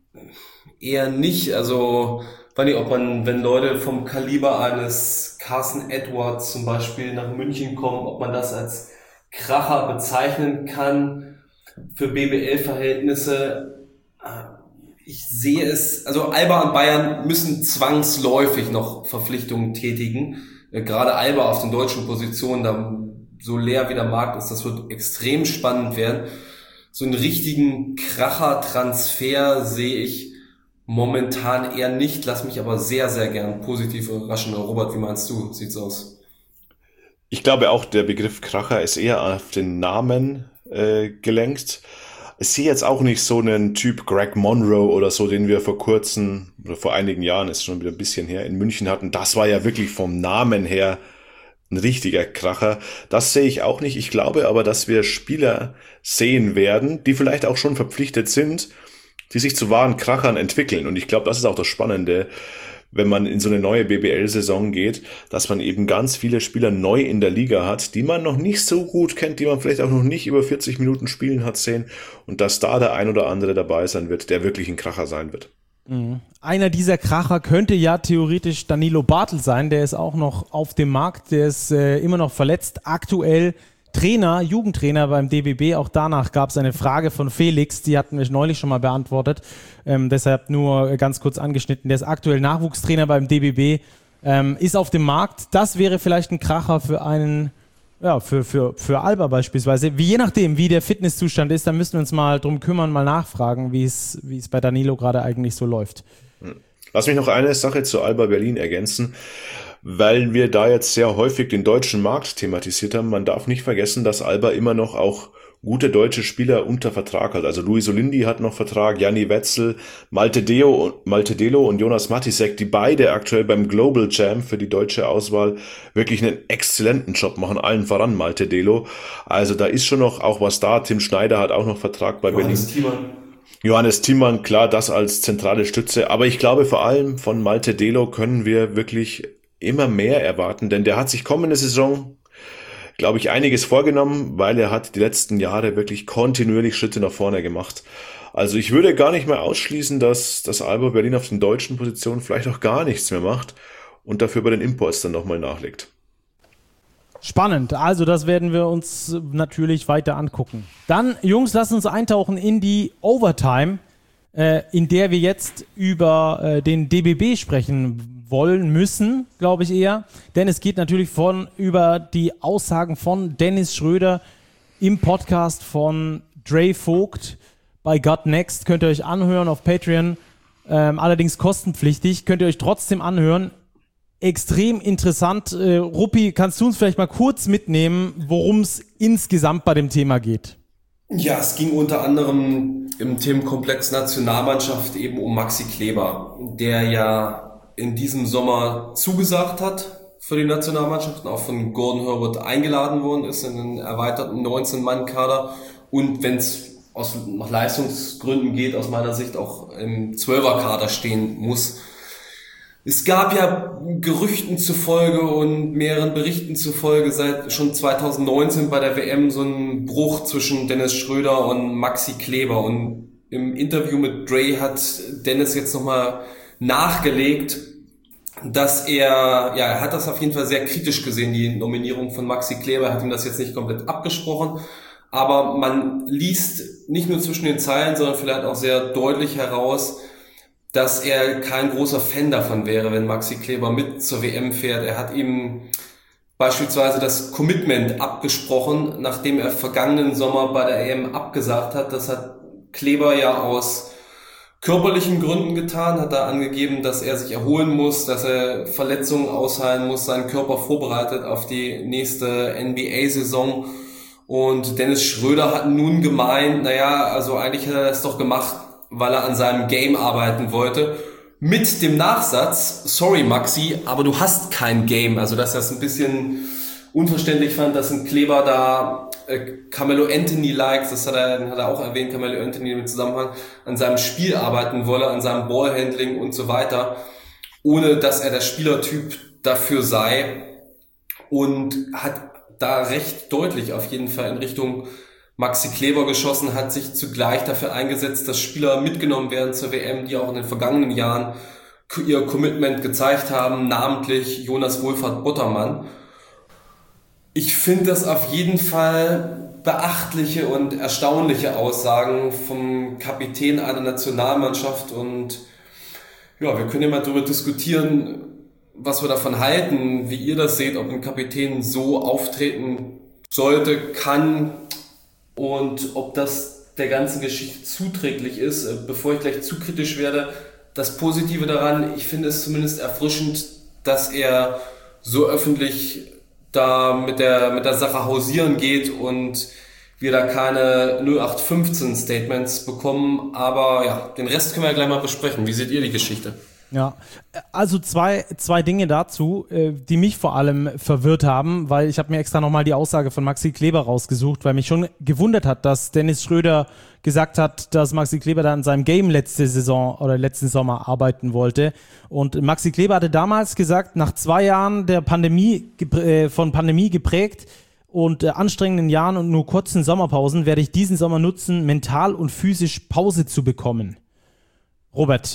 eher nicht. Also, weiß nicht, wenn Leute vom Kaliber eines Carson Edwards zum Beispiel nach München kommen, ob man das als Kracher bezeichnen kann für BBL-Verhältnisse. Ich sehe es, also Alba und Bayern müssen zwangsläufig noch Verpflichtungen tätigen. Gerade Alba auf den deutschen Positionen, da so leer wie der Markt ist, das wird extrem spannend werden. So einen richtigen Kracher-Transfer sehe ich momentan eher nicht, lass mich aber sehr, sehr gern positiv überraschen. Robert, wie meinst du? Sieht's aus? Ich glaube auch, der Begriff Kracher ist eher auf den Namen gelenkt. Ich sehe jetzt auch nicht so einen Typ Greg Monroe oder so, den wir vor kurzem, oder vor einigen Jahren, ist schon wieder ein bisschen her, in München hatten. Das war ja wirklich vom Namen her ein richtiger Kracher. Das sehe ich auch nicht. Ich glaube aber, dass wir Spieler sehen werden, die vielleicht auch schon verpflichtet sind, die sich zu wahren Krachern entwickeln. Und ich glaube, das ist auch das Spannende, wenn man in so eine neue BBL-Saison geht, dass man eben ganz viele Spieler neu in der Liga hat, die man noch nicht so gut kennt, die man vielleicht auch noch nicht über 40 Minuten spielen hat sehen, und dass da der ein oder andere dabei sein wird, der wirklich ein Kracher sein wird. Einer dieser Kracher könnte ja theoretisch Danilo Bartel sein, der ist auch noch auf dem Markt, der ist immer noch verletzt, aktuell Jugendtrainer beim DBB, auch danach gab es eine Frage von Felix, die hatten wir neulich schon mal beantwortet, deshalb nur ganz kurz angeschnitten, der ist aktuell Nachwuchstrainer beim DBB, ist auf dem Markt, das wäre vielleicht ein Kracher für einen, ja, für Alba beispielsweise, je nachdem, wie der Fitnesszustand ist, dann müssen wir uns mal drum kümmern, mal nachfragen, wie es bei Danilo gerade eigentlich so läuft. Lass mich noch eine Sache zu Alba Berlin ergänzen, weil wir da jetzt sehr häufig den deutschen Markt thematisiert haben. Man darf nicht vergessen, dass Alba immer noch auch gute deutsche Spieler unter Vertrag hat. Also Luis Olindi hat noch Vertrag, Janni Wetzel, Malte Delo und Jonas Matisek, die beide aktuell beim Global Jam für die deutsche Auswahl wirklich einen exzellenten Job machen, allen voran Malte Delo. Also da ist schon noch auch was da. Tim Schneider hat auch noch Vertrag bei Johannes Thiemann, klar, das als zentrale Stütze. Aber ich glaube, vor allem von Malte Delo können wir wirklich immer mehr erwarten, denn der hat sich kommende Saison, glaube ich, einiges vorgenommen, weil er hat die letzten Jahre wirklich kontinuierlich Schritte nach vorne gemacht. Also ich würde gar nicht mehr ausschließen, dass das Alba Berlin auf den deutschen Positionen vielleicht auch gar nichts mehr macht und dafür bei den Imports dann nochmal nachlegt. Spannend, also das werden wir uns natürlich weiter angucken. Dann, Jungs, lasst uns eintauchen in die Overtime, in der wir jetzt über den DBB sprechen müssen, glaube ich eher, denn es geht natürlich über die Aussagen von Dennis Schröder im Podcast von Dre Vogt bei Got Next, könnt ihr euch anhören auf Patreon, allerdings kostenpflichtig, könnt ihr euch trotzdem anhören. Extrem interessant. Ruppi, kannst du uns vielleicht mal kurz mitnehmen, worum es insgesamt bei dem Thema geht? Ja, es ging unter anderem im Themenkomplex Nationalmannschaft eben um Maxi Kleber, der ja in diesem Sommer zugesagt hat für die Nationalmannschaft und auch von Gordon Herbert eingeladen worden ist in den erweiterten 19-Mann-Kader und wenn es nach Leistungsgründen geht, aus meiner Sicht auch im 12er-Kader stehen muss. Es gab ja Gerüchten zufolge und mehreren Berichten zufolge seit schon 2019 bei der WM so einen Bruch zwischen Dennis Schröder und Maxi Kleber und im Interview mit Dre hat Dennis jetzt nochmal nachgelegt, dass er hat das auf jeden Fall sehr kritisch gesehen, die Nominierung von Maxi Kleber, er hat ihm das jetzt nicht komplett abgesprochen, aber man liest nicht nur zwischen den Zeilen, sondern vielleicht auch sehr deutlich heraus, dass er kein großer Fan davon wäre, wenn Maxi Kleber mit zur WM fährt. Er hat ihm beispielsweise das Commitment abgesprochen, nachdem er vergangenen Sommer bei der EM abgesagt hat. Das hat Kleber ja aus körperlichen Gründen getan, hat er angegeben, dass er sich erholen muss, dass er Verletzungen ausheilen muss, seinen Körper vorbereitet auf die nächste NBA-Saison. Und Dennis Schröder hat nun gemeint, naja, also eigentlich hat er das doch gemacht, weil er an seinem Game arbeiten wollte. Mit dem Nachsatz, sorry Maxi, aber du hast kein Game. Also dass er es ein bisschen unverständlich fand, dass ein Kleber da Carmelo Anthony likes, das hat er auch erwähnt, Carmelo Anthony im Zusammenhang, an seinem Spiel arbeiten wolle, an seinem Ballhandling und so weiter, ohne dass er der Spielertyp dafür sei, und hat da recht deutlich auf jeden Fall in Richtung Maxi Kleber geschossen, hat sich zugleich dafür eingesetzt, dass Spieler mitgenommen werden zur WM, die auch in den vergangenen Jahren ihr Commitment gezeigt haben, namentlich Jonas Wohlfahrt-Bottermann. Ich finde das auf jeden Fall beachtliche und erstaunliche Aussagen vom Kapitän einer Nationalmannschaft, und ja, wir können ja mal darüber diskutieren, was wir davon halten, wie ihr das seht, ob ein Kapitän so auftreten sollte, kann und ob das der ganzen Geschichte zuträglich ist. Bevor ich gleich zu kritisch werde, das Positive daran, ich finde es zumindest erfrischend, dass er so öffentlich da mit der Sache hausieren geht und wir da keine 0815 Statements bekommen. Aber ja, den Rest können wir ja gleich mal besprechen. Wie seht ihr die Geschichte? Ja, also zwei Dinge dazu, die mich vor allem verwirrt haben, weil ich habe mir extra nochmal die Aussage von Maxi Kleber rausgesucht, weil mich schon gewundert hat, dass Dennis Schröder gesagt hat, dass Maxi Kleber da an seinem Game letzte Saison oder letzten Sommer arbeiten wollte. Und Maxi Kleber hatte damals gesagt, nach 2 Jahren der Pandemie geprägt und anstrengenden Jahren und nur kurzen Sommerpausen werde ich diesen Sommer nutzen, mental und physisch Pause zu bekommen. Robert,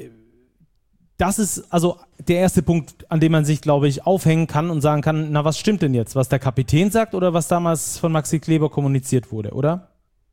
das ist also der erste Punkt, an dem man sich, glaube ich, aufhängen kann und sagen kann, na, was stimmt denn jetzt? Was der Kapitän sagt oder was damals von Maxi Kleber kommuniziert wurde, oder?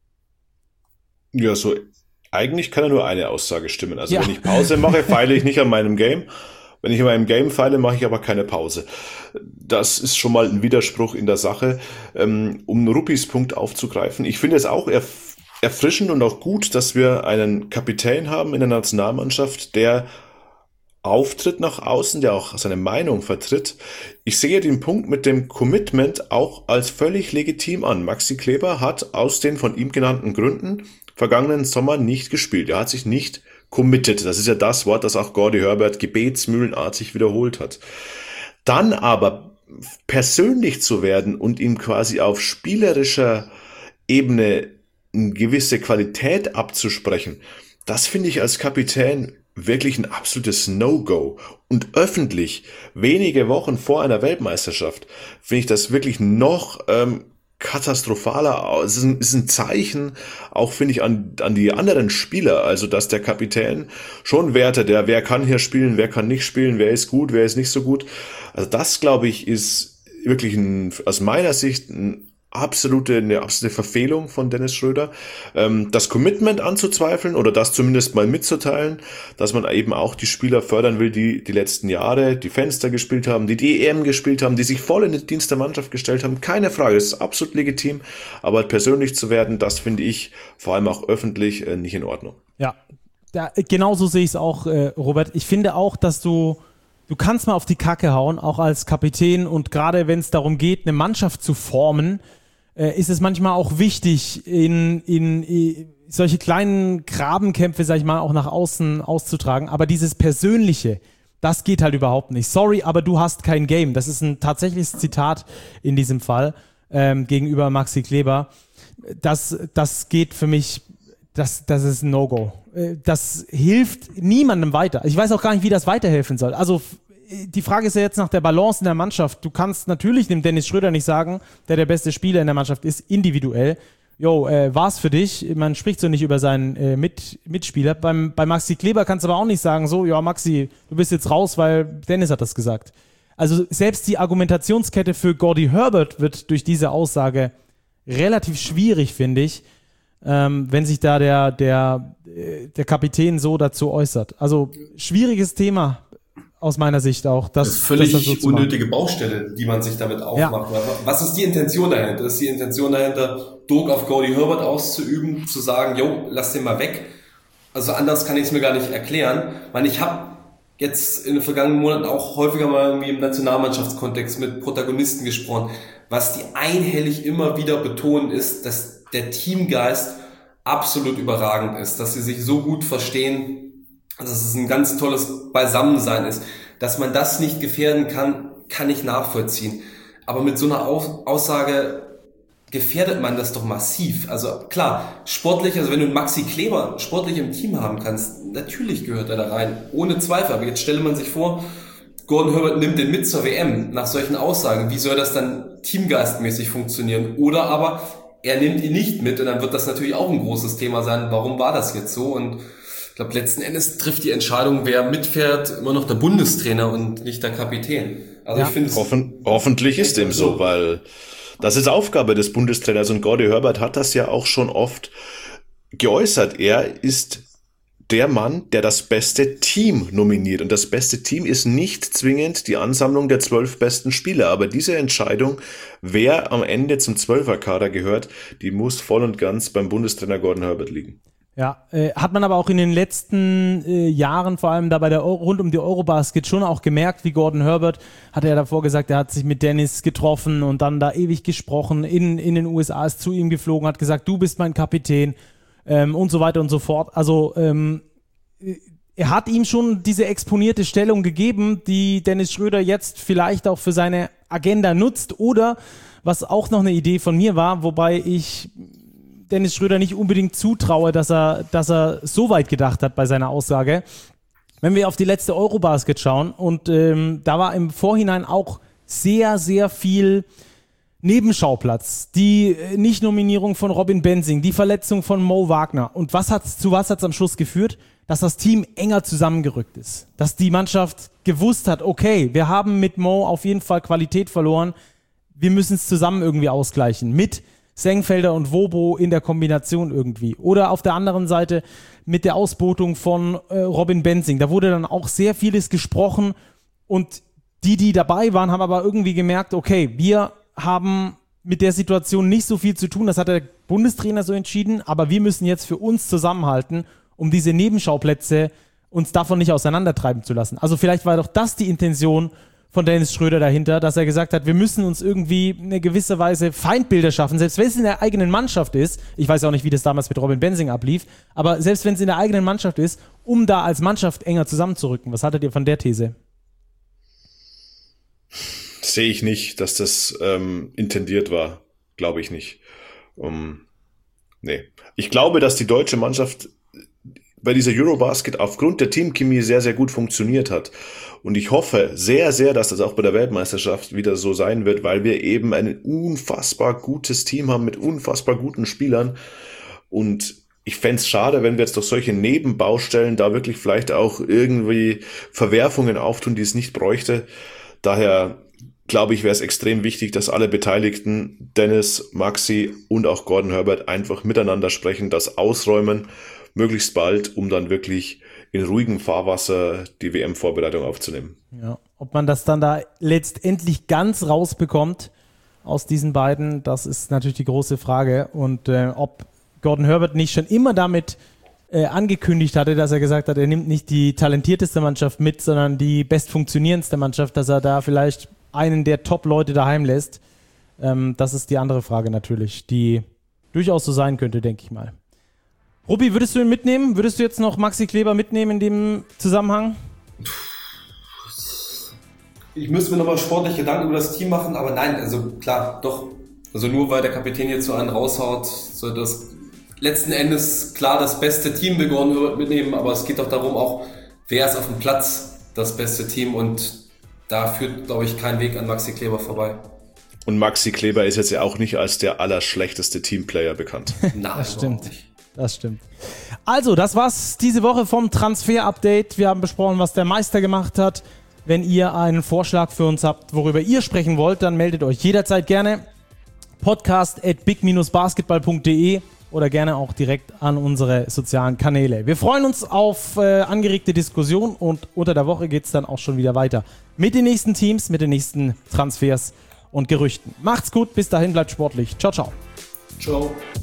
Ja, so eigentlich kann ja nur eine Aussage stimmen. Also wenn ich Pause mache, feile ich nicht an meinem Game. Wenn ich an meinem Game feile, mache ich aber keine Pause. Das ist schon mal ein Widerspruch in der Sache. Um Ruppis Punkt aufzugreifen, ich finde es auch erfrischend und auch gut, dass wir einen Kapitän haben in der Nationalmannschaft, der auftritt nach außen, der auch seine Meinung vertritt. Ich sehe den Punkt mit dem Commitment auch als völlig legitim an. Maxi Kleber hat aus den von ihm genannten Gründen vergangenen Sommer nicht gespielt. Er hat sich nicht committed. Das ist ja das Wort, das auch Gordy Herbert gebetsmühlenartig wiederholt hat. Dann aber persönlich zu werden und ihm quasi auf spielerischer Ebene eine gewisse Qualität abzusprechen, das finde ich als Kapitän wirklich ein absolutes No-Go. Und öffentlich, wenige Wochen vor einer Weltmeisterschaft, finde ich das wirklich noch katastrophaler. Es ist ein Zeichen, auch finde ich, an die anderen Spieler, also dass der Kapitän schon wertet, wer kann hier spielen, wer kann nicht spielen, wer ist gut, wer ist nicht so gut. Also das, glaube ich, ist wirklich aus meiner Sicht eine absolute Verfehlung von Dennis Schröder. Das Commitment anzuzweifeln oder das zumindest mal mitzuteilen, dass man eben auch die Spieler fördern will, die letzten Jahre die Fenster gespielt haben, die EM gespielt haben, die sich voll in den Dienst der Mannschaft gestellt haben. Keine Frage, das ist absolut legitim, aber persönlich zu werden, das finde ich vor allem auch öffentlich nicht in Ordnung. Ja, genauso sehe ich es auch, Robert. Ich finde auch, dass du kannst mal auf die Kacke hauen, auch als Kapitän, und gerade wenn es darum geht, eine Mannschaft zu formen, ist es manchmal auch wichtig, in solche kleinen Grabenkämpfe, sag ich mal, auch nach außen auszutragen. Aber dieses Persönliche, das geht halt überhaupt nicht. Sorry, aber du hast kein Game. Das ist ein tatsächliches Zitat in diesem Fall gegenüber Maxi Kleber. Das geht für mich, das ist ein No-Go. Das hilft niemandem weiter. Ich weiß auch gar nicht, wie das weiterhelfen soll. Also die Frage ist ja jetzt nach der Balance in der Mannschaft. Du kannst natürlich dem Dennis Schröder nicht sagen, der beste Spieler in der Mannschaft ist, individuell. War's für dich? Man spricht so nicht über seinen Mitspieler. Bei Maxi Kleber kannst du aber auch nicht sagen, so, ja Maxi, du bist jetzt raus, weil Dennis hat das gesagt. Also selbst die Argumentationskette für Gordy Herbert wird durch diese Aussage relativ schwierig, finde ich, wenn sich da der Kapitän so dazu äußert. Also schwieriges Thema aus meiner Sicht auch. Das ist völlig so unnötige Baustelle, die man sich damit aufmacht. Ja. Was ist die Intention dahinter? Ist die Intention dahinter, Druck auf Gordy Herbert auszuüben, zu sagen, lass den mal weg? Also anders kann ich es mir gar nicht erklären. Ich habe jetzt in den vergangenen Monaten auch häufiger mal irgendwie im Nationalmannschaftskontext mit Protagonisten gesprochen. Was die einhellig immer wieder betonen ist, dass der Teamgeist absolut überragend ist, dass sie sich so gut verstehen, dass es ein ganz tolles Beisammensein ist. Dass man das nicht gefährden kann ich nachvollziehen. Aber mit so einer Aussage gefährdet man das doch massiv. Also klar, sportlich, also wenn du Maxi Kleber sportlich im Team haben kannst, natürlich gehört er da rein, ohne Zweifel. Aber jetzt stelle man sich vor, Gordon Herbert nimmt den mit zur WM nach solchen Aussagen. Wie soll das dann teamgeistmäßig funktionieren? Oder aber er nimmt ihn nicht mit und dann wird das natürlich auch ein großes Thema sein. Warum war das jetzt so? Und ich glaube, letzten Endes trifft die Entscheidung, wer mitfährt, immer noch der Bundestrainer und nicht der Kapitän. Also ja. Ich finde hoffentlich ist dem so, weil das ist Aufgabe des Bundestrainers und Gordon Herbert hat das ja auch schon oft geäußert. Er ist der Mann, der das beste Team nominiert. Und das beste Team ist nicht zwingend die Ansammlung der 12 besten Spieler. Aber diese Entscheidung, wer am Ende zum 12er-Kader gehört, die muss voll und ganz beim Bundestrainer Gordon Herbert liegen. Ja, hat man aber auch in den letzten Jahren, vor allem da bei der rund um die Eurobasket, schon auch gemerkt, wie Gordon Herbert, hat er ja davor gesagt, er hat sich mit Dennis getroffen und dann da ewig gesprochen, in den USA ist zu ihm geflogen, hat gesagt, du bist mein Kapitän und so weiter und so fort. Also er hat ihm schon diese exponierte Stellung gegeben, die Dennis Schröder jetzt vielleicht auch für seine Agenda nutzt oder, was auch noch eine Idee von mir war, wobei ich Dennis Schröder nicht unbedingt zutraue, dass er so weit gedacht hat bei seiner Aussage. Wenn wir auf die letzte Eurobasket schauen und da war im Vorhinein auch sehr, sehr viel Nebenschauplatz. Die Nicht-Nominierung von Robin Benzing, die Verletzung von Mo Wagner. Und zu was hat's am Schluss geführt? Dass das Team enger zusammengerückt ist. Dass die Mannschaft gewusst hat, okay, wir haben mit Mo auf jeden Fall Qualität verloren. Wir müssen es zusammen irgendwie ausgleichen. Mit Sengfelder und Wobo in der Kombination irgendwie. Oder auf der anderen Seite mit der Ausbotung von Robin Benzing. Da wurde dann auch sehr vieles gesprochen und die dabei waren, haben aber irgendwie gemerkt, okay, wir haben mit der Situation nicht so viel zu tun, das hat der Bundestrainer so entschieden, aber wir müssen jetzt für uns zusammenhalten, um diese Nebenschauplätze uns davon nicht auseinandertreiben zu lassen. Also vielleicht war doch das die Intention von Dennis Schröder dahinter, dass er gesagt hat, wir müssen uns irgendwie in eine gewisse Weise Feindbilder schaffen, selbst wenn es in der eigenen Mannschaft ist. Ich weiß auch nicht, wie das damals mit Robin Benzing ablief, aber selbst wenn es in der eigenen Mannschaft ist, um da als Mannschaft enger zusammenzurücken. Was haltet ihr von der These? Sehe ich nicht, dass das intendiert war. Glaube ich nicht. Nee. Ich glaube, dass die deutsche Mannschaft bei dieser Eurobasket aufgrund der Teamchemie sehr, sehr gut funktioniert hat. Und ich hoffe sehr, sehr, dass das auch bei der Weltmeisterschaft wieder so sein wird, weil wir eben ein unfassbar gutes Team haben mit unfassbar guten Spielern. Und ich fände es schade, wenn wir jetzt durch solche Nebenbaustellen da wirklich vielleicht auch irgendwie Verwerfungen auftun, die es nicht bräuchte. Daher glaube ich, wäre es extrem wichtig, dass alle Beteiligten, Dennis, Maxi und auch Gordon Herbert, einfach miteinander sprechen, das ausräumen, möglichst bald, um dann wirklich in ruhigem Fahrwasser die WM-Vorbereitung aufzunehmen. Ja, ob man das dann da letztendlich ganz rausbekommt aus diesen beiden, das ist natürlich die große Frage. Und ob Gordon Herbert nicht schon immer damit angekündigt hatte, dass er gesagt hat, er nimmt nicht die talentierteste Mannschaft mit, sondern die bestfunktionierendste Mannschaft, dass er da vielleicht einen der Top-Leute daheim lässt. Das ist die andere Frage natürlich, die durchaus so sein könnte, denke ich mal. Ruppi, würdest du ihn mitnehmen? Würdest du jetzt noch Maxi Kleber mitnehmen in dem Zusammenhang? Ich müsste mir nochmal sportlich Gedanken über das Team machen, aber nein, also klar, doch. Also nur weil der Kapitän jetzt so einen raushaut, soll das letzten Endes klar das beste Team will Gordon Herbert mitnehmen, aber es geht doch darum auch, wer ist auf dem Platz das beste Team und da führt, glaube ich, kein Weg an Maxi Kleber vorbei. Und Maxi Kleber ist jetzt ja auch nicht als der allerschlechteste Teamplayer bekannt. Nein, das stimmt. Das stimmt. Also, das war's diese Woche vom Transfer-Update. Wir haben besprochen, was der Meister gemacht hat. Wenn ihr einen Vorschlag für uns habt, worüber ihr sprechen wollt, dann meldet euch jederzeit gerne. podcast@big-basketball.de oder gerne auch direkt an unsere sozialen Kanäle. Wir freuen uns auf angeregte Diskussion und unter der Woche geht's dann auch schon wieder weiter mit den nächsten Teams, mit den nächsten Transfers und Gerüchten. Macht's gut, bis dahin, bleibt sportlich. Ciao, ciao. Ciao.